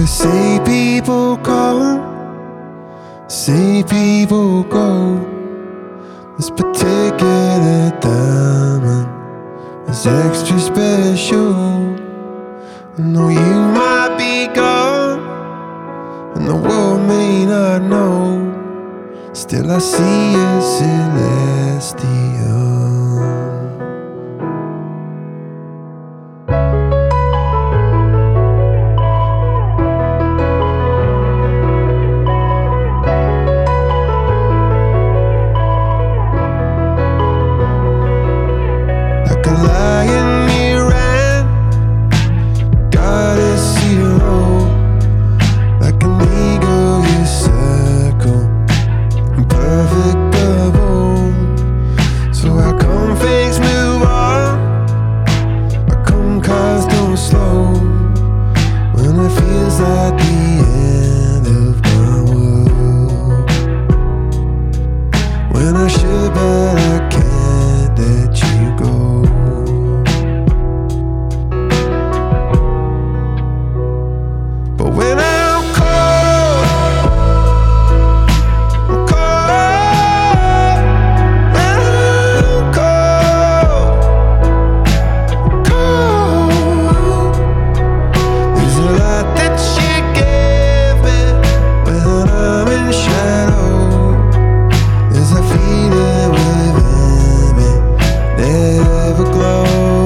they say people come, say people go. This particular diamond is extra special. I know you might be gone, and the world may not know. Still I see a celestial. Like a lion you ran, goddess hero. Like an eagle you circle, perfect bubble. So how come things move on? How come cars don't slow when it feels like the end of my world? When I should, but I can't let you go. But when I'm cold, I'm cold. When I'm cold, cold. There's a lot that you give me when I'm in shadow. There's a feeling within me, never glow.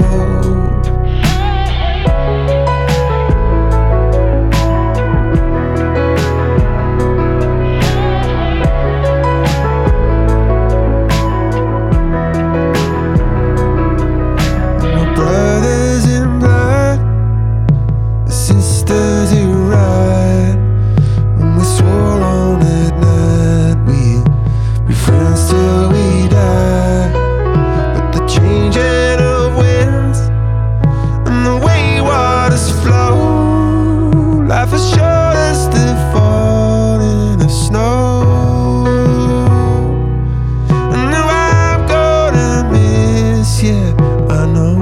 My brothers in blood, sisters who ride. When we swore on that night we'd be friends till we die. But the changing of winds and the way waters flow, life is short as the falling of snow. And now I'm gonna miss you, I know.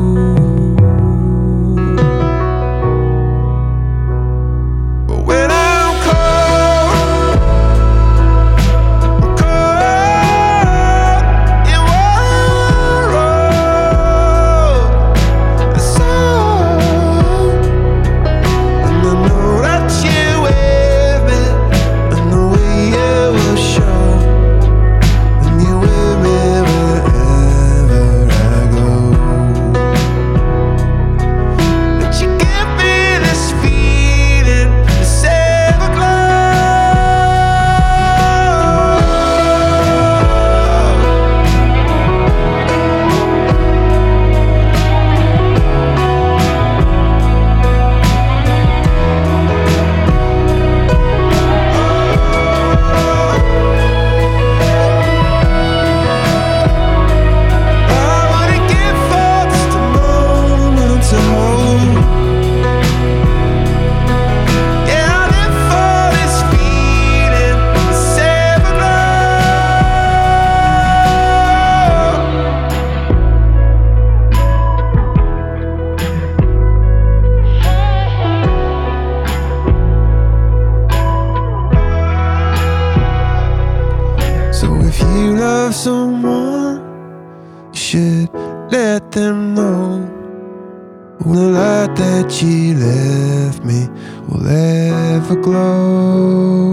But when I'm cold, I'm cold. You are all the soul. And I know that you with me, and the way you will show. And you're with me wherever I go. That you give me this feeling, this I wouldn't give for just a moment to hold. Yeah, I live for this feeling, this everglow. So if you love someone, you should let them know. Oh, the light that you left me will ever glow.